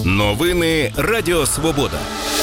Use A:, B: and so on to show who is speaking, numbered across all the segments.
A: Новини Радіо Свобода.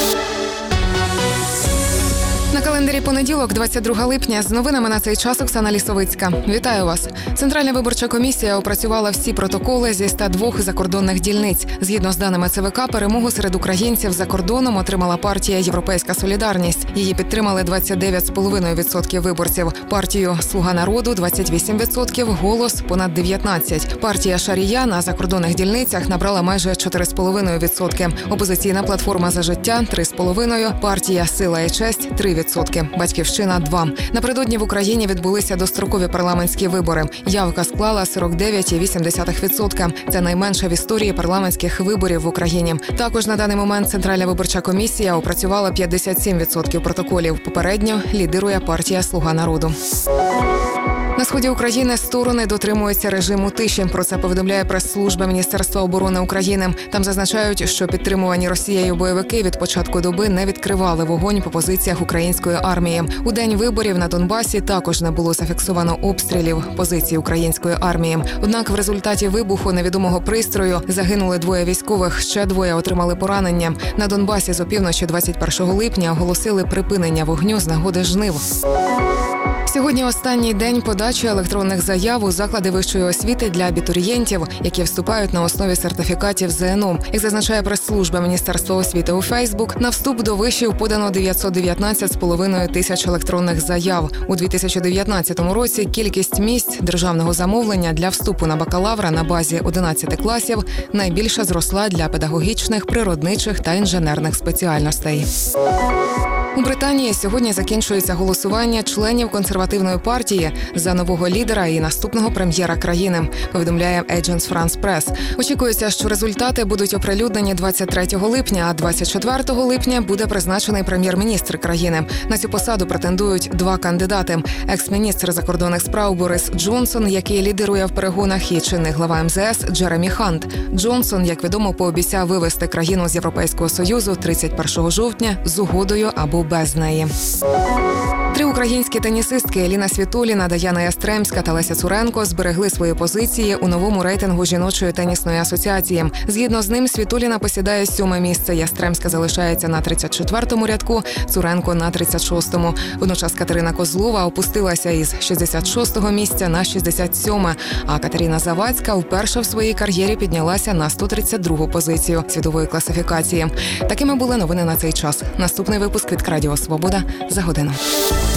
B: На календарі понеділок, 22 липня, з новинами на цей час Оксана Лісовицька. Вітаю вас. Центральна виборча комісія опрацювала всі протоколи зі 102 закордонних дільниць. Згідно з даними ЦВК, перемогу серед українців за кордоном отримала партія «Європейська солідарність». Її підтримали 29,5% виборців. Партію «Слуга народу» – 28%, «Голос» – понад 19%. Партія «Шарія» на закордонних дільницях набрала майже 4,5%. Опозиційна платформа «За життя» – 3,5%, партія «Сила і честь» – 3%. «Батьківщина» – 2%. Напередодні в Україні відбулися дострокові парламентські вибори. Явка склала 49,8%. Це найменша в історії парламентських виборів в Україні. Також на даний момент Центральна виборча комісія опрацювала 57% протоколів. Попередньо лідирує партія «Слуга народу». На сході України сторони дотримуються режиму тиші. Про це повідомляє прес-служба Міністерства оборони України. Там зазначають, що підтримувані Росією бойовики від початку доби не відкривали вогонь по позиціях української армії. У день виборів на Донбасі також не було зафіксовано обстрілів позицій української армії. Однак в результаті вибуху невідомого пристрою загинули 2 військових, ще 2 отримали поранення. На Донбасі з опівночі 21 липня оголосили припинення вогню з нагоди жнив. Сьогодні останній день подачі електронних заяв у заклади вищої освіти для абітурієнтів, які вступають на основі сертифікатів ЗНО. Як зазначає прес-служба Міністерства освіти у Фейсбук, на вступ до вишів подано 919,5 тисяч електронних заяв. У 2019 році кількість місць державного замовлення для вступу на бакалавра на базі 11 класів найбільше зросла для педагогічних, природничих та інженерних спеціальностей. У Британії сьогодні закінчується голосування членів консервативної партії за нового лідера і наступного прем'єра країни, повідомляє Agence France Press. Очікується, що результати будуть оприлюднені 23 липня, а 24 липня буде призначений прем'єр-міністр країни. На цю посаду претендують 2 кандидати. Екс-міністр закордонних справ Борис Джонсон, який лідирує в перегонах, і чинний глава МЗС Джеремі Хант. Джонсон, як відомо, пообіцяв вивести країну з Європейського Союзу 31 жовтня з угодою або без неї. 3 українські тенісистки Еліна Світоліна, Даяна Ястремська та Леся Цуренко зберегли свої позиції у новому рейтингу жіночої тенісної асоціації. Згідно з ним, Світоліна посідає 7-ме місце, Ястремська залишається на 34-му рядку, Цуренко на 36-му. Водночас Катерина Козлова опустилася із 66-го місця на 67-ме, а Катерина Завадська вперше в своїй кар'єрі піднялася на 132-гу позицію світової класифікації. Такими були новини на цей час. Наступний випуск від Радіо Свобода за годину.